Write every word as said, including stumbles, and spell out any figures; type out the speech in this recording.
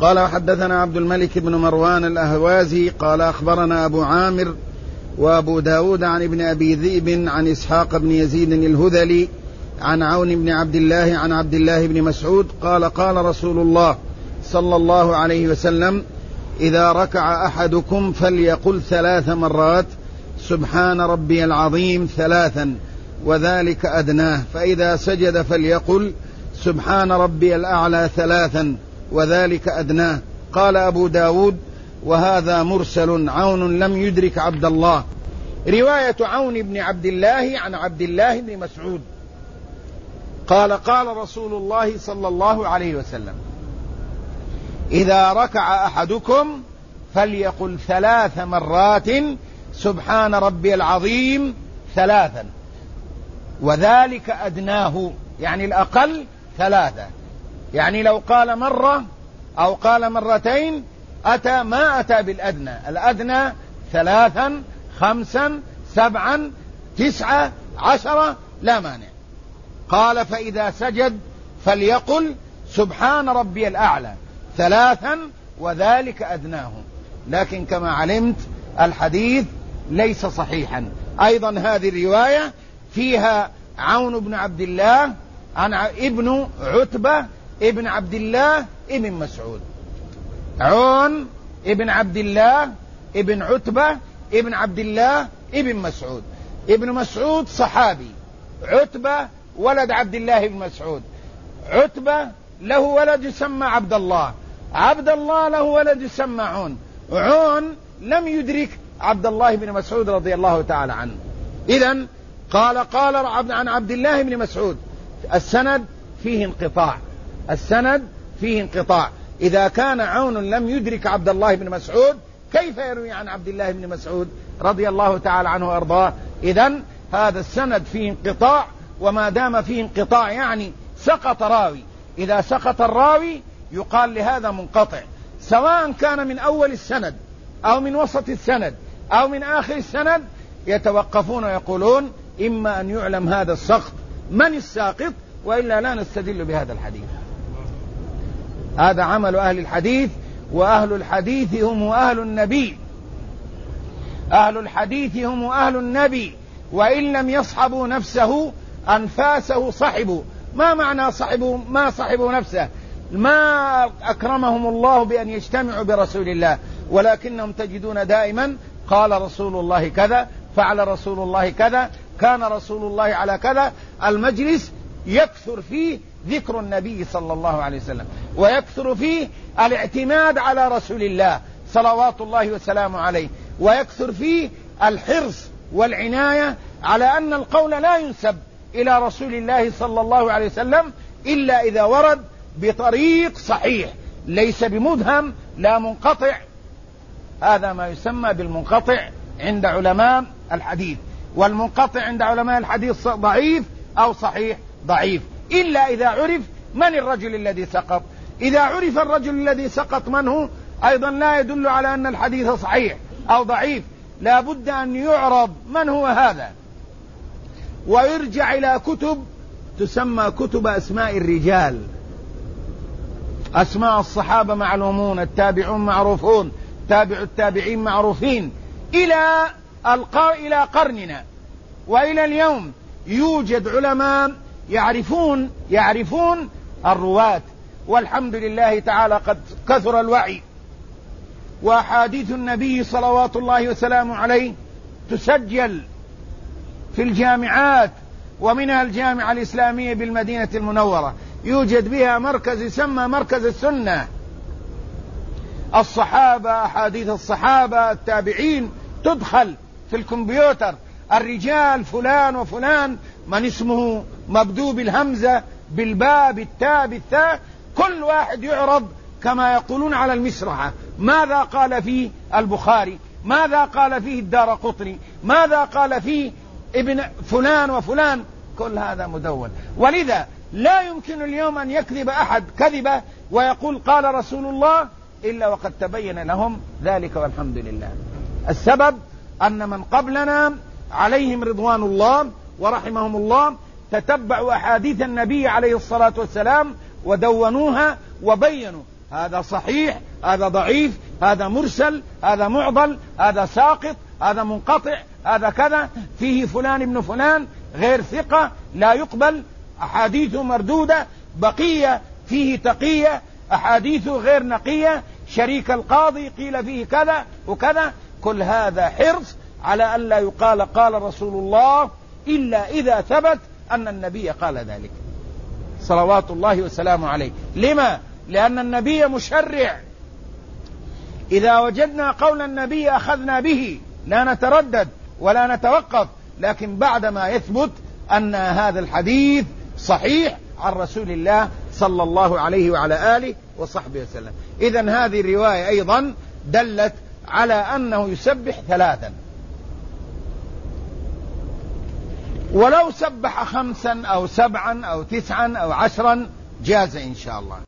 قال حدثنا عبد الملك بن مروان الأهوازي قال أخبرنا أبو عامر وأبو داود عن ابن أبي ذئب عن إسحاق بن يزيد الهذلي عن عون بن عبد الله عن عبد الله بن مسعود قال قال رسول الله صلى الله عليه وسلم إذا ركع أحدكم فليقل ثلاث مرات سبحان ربي العظيم ثلاثا وذلك أدناه، فإذا سجد فليقل سبحان ربي الأعلى ثلاثا وذلك أدناه. قال أبو داود وهذا مرسل، عون لم يدرك عبد الله. رواية عون بن عبد الله عن عبد الله بن مسعود قال قال رسول الله صلى الله عليه وسلم إذا ركع أحدكم فليقل ثلاث مرات سبحان ربي العظيم ثلاثا وذلك أدناه، يعني الأقل ثلاثة، يعني لو قال مرة أو قال مرتين أتى ما أتى بالأدنى، الأدنى ثلاثا خمسا سبعا تسعة عشرة لا مانع. قال فإذا سجد فليقل سبحان ربي الأعلى ثلاثا وذلك أدناه. لكن كما علمت الحديث ليس صحيحا. أيضا هذه الرواية فيها عون بن عبد الله عن ابن عتبة ابن عبد الله ابن مسعود، عون ابن عبد الله ابن عتبة ابن عبد الله ابن مسعود. ابن مسعود صحابي، عتبة ولد عبد الله بن مسعود، عتبة له ولد يسمى عبد الله، عبد الله له ولد يسمى عون، عون لم يدرك عبد الله بن مسعود رضي الله تعالى عنه. إذن قال قال عن عبد الله بن مسعود، السند فيه انقطاع، السند فيه انقطاع. إذا كان عون لم يدرك عبد الله بن مسعود كيف يروي عن عبد الله بن مسعود رضي الله تعالى عنه وأرضاه؟ إذن هذا السند فيه انقطاع، وما دام فيه انقطاع يعني سقط راوي. إذا سقط الراوي يقال لهذا منقطع، سواء كان من أول السند أو من وسط السند أو من آخر السند، يتوقفون ويقولون إما أن يعلم هذا السقط من الساقط وإلا لا نستدل بهذا الحديث. هذا عمل أهل الحديث، وأهل الحديث هم أهل النبي، أهل الحديث هم أهل النبي، وإن لم يصحبوا نفسه أنفاسه صحبوا. ما معنى صحبوا؟ ما صحبوا نفسه، ما أكرمهم الله بأن يجتمعوا برسول الله، ولكنهم تجدون دائما قال رسول الله كذا، فعل رسول الله كذا، كان رسول الله على كذا. المجلس يكثر فيه ذكر النبي صلى الله عليه وسلم، ويكثر فيه الاعتماد على رسول الله صلوات الله وسلامه عليه، ويكثر فيه الحرص والعناية على أن القول لا ينسب إلى رسول الله صلى الله عليه وسلم إلا إذا ورد بطريق صحيح ليس بمدهم لا منقطع. هذا ما يسمى بالمنقطع عند علماء الحديث، والمنقطع عند علماء الحديث ضعيف أو صحيح ضعيف، إلا إذا عرف من الرجل الذي سقط. إذا عرف الرجل الذي سقط من هو أيضا لا يدل على أن الحديث صحيح أو ضعيف، لا بد أن يعرض من هو هذا، ويرجع إلى كتب تسمى كتب أسماء الرجال. أسماء الصحابة معلومون، التابعون معروفون، تابع التابعين معروفين، إلى إلى قرننا وإلى اليوم يوجد علماء يعرفون يعرفون الرواة، والحمد لله تعالى قد كثر الوعي، وأحاديث النبي صلوات الله وسلامه عليه تسجل في الجامعات، ومنها الجامعة الإسلامية بالمدينة المنورة يوجد بها مركز يسمى مركز السنة. الصحابة، أحاديث الصحابة، التابعين تدخل في الكمبيوتر، الرجال فلان وفلان من اسمه مبدوء بالهمزة بالباء بالتاء بالثاء، كل واحد يعرض كما يقولون على المسرحة، ماذا قال فيه البخاري، ماذا قال فيه الدارقطني، ماذا قال فيه ابن فلان وفلان، كل هذا مدون. ولذا لا يمكن اليوم أن يكذب أحد كذبة ويقول قال رسول الله إلا وقد تبين لهم ذلك، والحمد لله. السبب أن من قبلنا عليهم رضوان الله ورحمهم الله تتبعوا أحاديث النبي عليه الصلاة والسلام ودونوها وبينوا هذا صحيح، هذا ضعيف، هذا مرسل، هذا معضل، هذا ساقط، هذا منقطع، هذا كذا، فيه فلان ابن فلان غير ثقة لا يقبل، أحاديثه مردودة، بقية فيه تقية، أحاديثه غير نقية، شريك القاضي قيل فيه كذا وكذا. كل هذا حرص على أن لا يقال قال رسول الله إلا إذا ثبت أن النبي قال ذلك صلوات الله وسلامه عليه. لما؟ لأن النبي مشرع، إذا وجدنا قول النبي أخذنا به، لا نتردد ولا نتوقف، لكن بعدما يثبت أن هذا الحديث صحيح عن رسول الله صلى الله عليه وعلى آله وصحبه وسلم. إذن هذه الرواية أيضا دلت على أنه يسبح ثلاثا، ولو سبح خمسا أو سبعا أو تسعا أو عشرا جاز إن شاء الله.